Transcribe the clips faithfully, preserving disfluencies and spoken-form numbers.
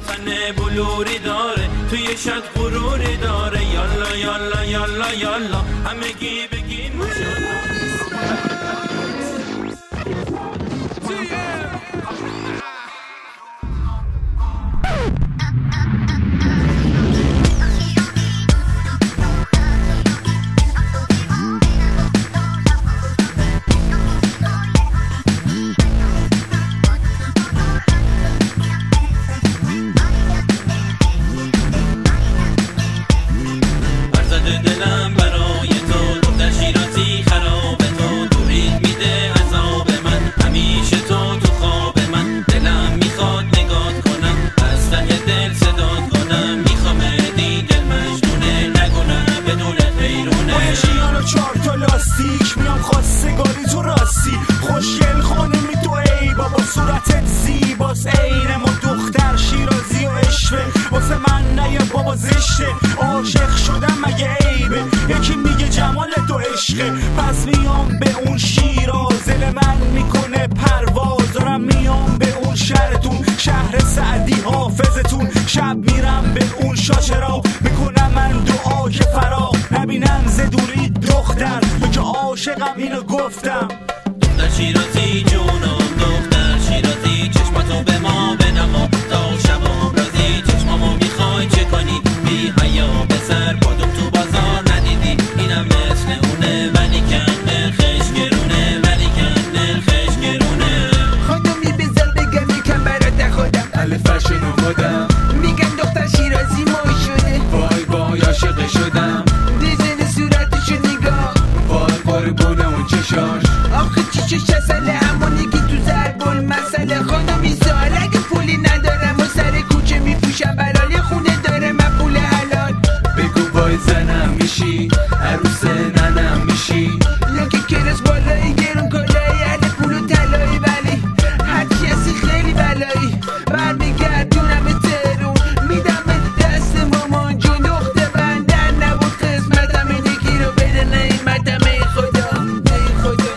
تن بلوری داره، توی شد غروری داره. یالا یالا یالا یالا همگی بگیم دلم برای تو، دختر شیرازی خراب تو، دورید میده عذاب من، همیشه تو تو خواب من. دلم میخواد نگات کنم، از ته دل صدات کنم، میخوام دی دل مجنونه، نگونه بدون حیرونه. با شیان و چار تا لاستیک میام خواستگاری تو راستی، خوشگل خانمی تو ای بابا صورتت زیباست، عین ما دختر شیرازی و عشقه، واسه من نه بابا زشته، عاشق شدم مگه عیبه؟ یکی میگه جمال تو عشقه، پس میام به اون شیراز، دل من میکنه پرواز، دارم میام به اون شهرتون، شهر سعدی حافظتون، شب میرم به اون شاشرا، میکنم من دعا که فرا نبینم ز دوری دختر، تو که عاشقم اینو گفتم. دختر شیرازی جونم، دختر شیرازی چشماتو به ما بنما، تا شبا رازی چشمامو میخوای چه کنی؟ بی حیا به سر پادم تو بازار ندیدی، اینم مثل اونه ولی کن خش گرونه، ولی کن خش گرونه. خانمی بذار بگم یکم برات خودم، اهل فشن و مدم، میگن دختر شیرازی مای شده، وای وای عاشق شدم، دیزن صورتشو نگاه، وای قربونه اون چشاش، آخه چی چش اصله همونی که تو ضرب المثله. خانمی سال اگه پولی ندارم و سر کوچه میپوشم، برای خونه داره من پول حلال، بگو وای زنم میشی، عروس ننم میشی، یا که کرس بالایی گرون کلایی، اهل پول و طلایی، ولی هرچی هستی خیلی بلایی، برمیگردونم ترون، میدم دست مامان جون، دخته بندر نبود قسمتم، این یکی رو بده نعمتم، ای خدا ای خدا.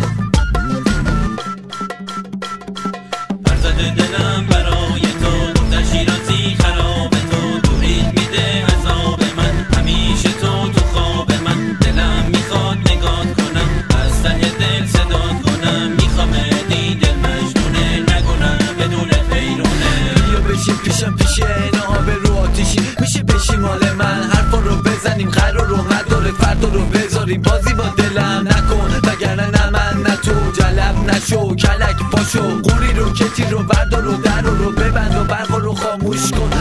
فرزاد دلم برای تو، دختر شیرازی خراب تو، دورید میده عذاب من، همیشه تو تو خواب من. دلم میخواد نگات کنم، از ته دل صدات کنم، میخوام دی دل مجنونه، نگونه بدون حیرونه. بیا بشین پیشم پیش اینا به رو آتیشی، میشه بشی مال من، حرفا رو بزنیم، قرار رو مداره فردا رو بذاریم، بازی با دلم نکن وگرنه نه من نه تو، جلب نشو کلک پاشو، قوری رو کتی رو بردار و در رو ببند و برق رو خاموش کن.